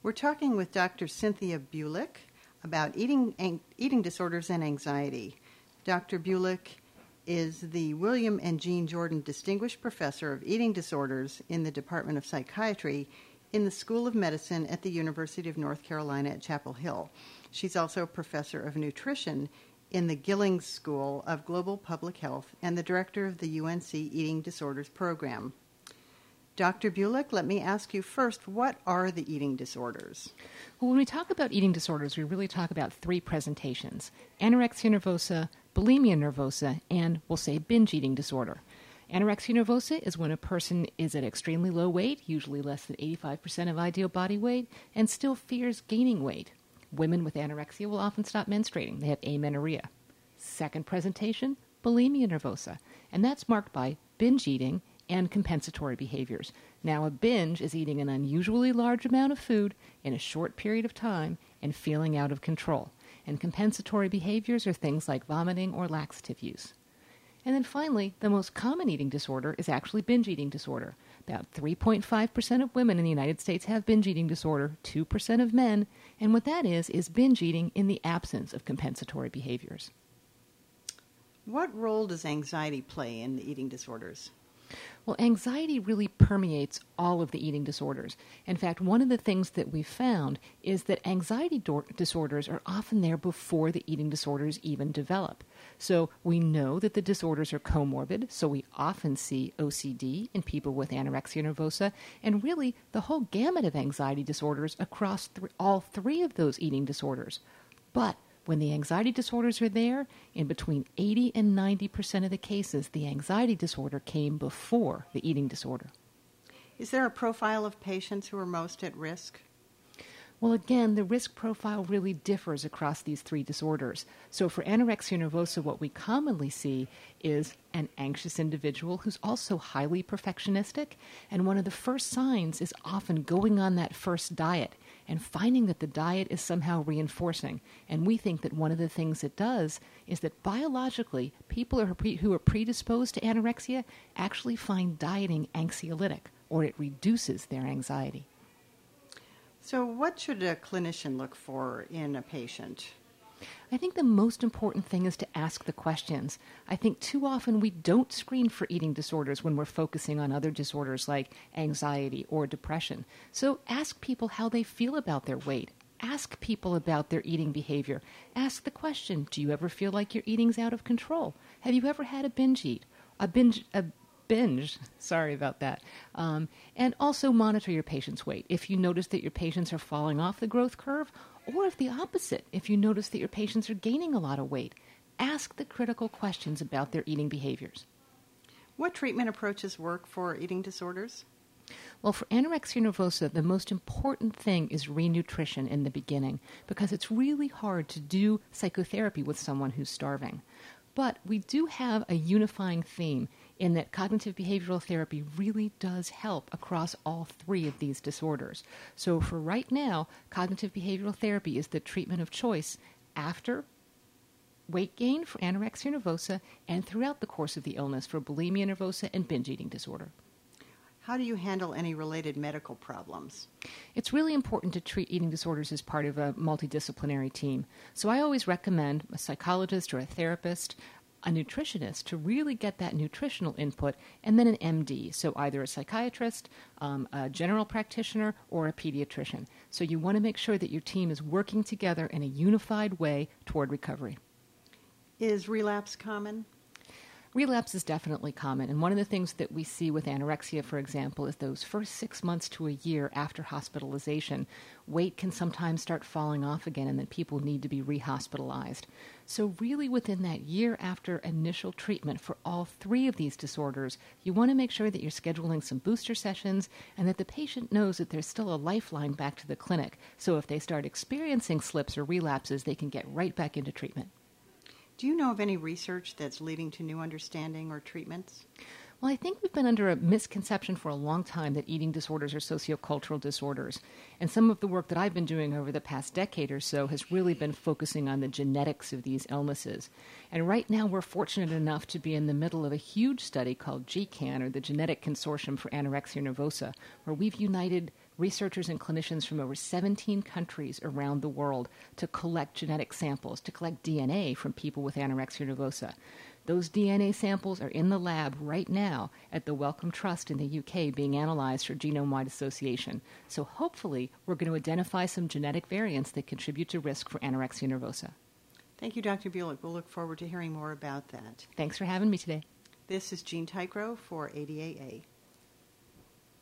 We're talking with Dr. Cynthia Bulik about eating disorders and anxiety. Dr. Bulik is the William and Jean Jordan Distinguished Professor of Eating Disorders in the Department of Psychiatry in the School of Medicine at the University of North Carolina at Chapel Hill. She's also a professor of nutrition in the Gillings School of Global Public Health and the director of the UNC Eating Disorders Program. Dr. Bulik, let me ask you first, what are the eating disorders? Well, when we talk about eating disorders, we really talk about three presentations: anorexia nervosa, bulimia nervosa, and we'll say binge eating disorder. Anorexia nervosa is when a person is at extremely low weight, usually less than 85% of ideal body weight, and still fears gaining weight. Women with anorexia will often stop menstruating. They have amenorrhea. Second presentation, bulimia nervosa, and that's marked by binge eating and compensatory behaviors. Now, a binge is eating an unusually large amount of food in a short period of time and feeling out of control. And compensatory behaviors are things like vomiting or laxative use. And then finally, the most common eating disorder is actually binge eating disorder. About 3.5% of women in the United States have binge eating disorder, 2% of men, and what that is binge eating in the absence of compensatory behaviors. What role does anxiety play in the eating disorders? Well, anxiety really permeates all of the eating disorders. In fact, one of the things that we found is that anxiety disorders are often there before the eating disorders even develop. So we know that the disorders are comorbid, so we often see OCD in people with anorexia nervosa, and really the whole gamut of anxiety disorders across all three of those eating disorders. But when the anxiety disorders are there, in between 80 and 90% of the cases, the anxiety disorder came before the eating disorder. Is there a profile of patients who are most at risk? Well, again, the risk profile really differs across these three disorders. So for anorexia nervosa, what we commonly see is an anxious individual who's also highly perfectionistic. And one of the first signs is often going on that first diet and finding that the diet is somehow reinforcing. And we think that one of the things it does is that biologically, people who are predisposed to anorexia actually find dieting anxiolytic, or it reduces their anxiety. So what should a clinician look for in a patient? I think the most important thing is to ask the questions. I think too often we don't screen for eating disorders when we're focusing on other disorders like anxiety or depression. So ask people how they feel about their weight. Ask people about their eating behavior. Ask the question, do you ever feel like your eating's out of control? Have you ever had a binge eat? Sorry about that. And also monitor your patient's weight. If you notice that your patients are falling off the growth curve, or if the opposite, if you notice that your patients are gaining a lot of weight, ask the critical questions about their eating behaviors. What treatment approaches work for eating disorders? Well, for anorexia nervosa, the most important thing is renutrition in the beginning, because it's really hard to do psychotherapy with someone who's starving. But we do have a unifying theme in that cognitive behavioral therapy really does help across all three of these disorders. So for right now, cognitive behavioral therapy is the treatment of choice after weight gain for anorexia nervosa and throughout the course of the illness for bulimia nervosa and binge eating disorder. How do you handle any related medical problems? It's really important to treat eating disorders as part of a multidisciplinary team. So I always recommend a psychologist or a therapist, a nutritionist to really get that nutritional input, and then an MD, so either a psychiatrist, a general practitioner, or a pediatrician. So you want to make sure that your team is working together in a unified way toward recovery. Is relapse common? Relapse is definitely common, and one of the things that we see with anorexia, for example, is those first 6 months to a year after hospitalization, weight can sometimes start falling off again, and then people need to be rehospitalized. So really within that year after initial treatment for all three of these disorders, you want to make sure that you're scheduling some booster sessions and that the patient knows that there's still a lifeline back to the clinic, so if they start experiencing slips or relapses, they can get right back into treatment. Do you know of any research that's leading to new understanding or treatments? Well, I think we've been under a misconception for a long time that eating disorders are sociocultural disorders. And some of the work that I've been doing over the past decade or so has really been focusing on the genetics of these illnesses. And right now we're fortunate enough to be in the middle of a huge study called GCAN, or the Genetic Consortium for Anorexia Nervosa, where we've united researchers and clinicians from over 17 countries around the world to collect genetic samples, to collect DNA from people with anorexia nervosa. Those DNA samples are in the lab right now at the Wellcome Trust in the UK being analyzed for genome-wide association. So hopefully we're going to identify some genetic variants that contribute to risk for anorexia nervosa. Thank you, Dr. Bulick. We'll look forward to hearing more about that. Thanks for having me today. This is Jean Tycrow for ADAA.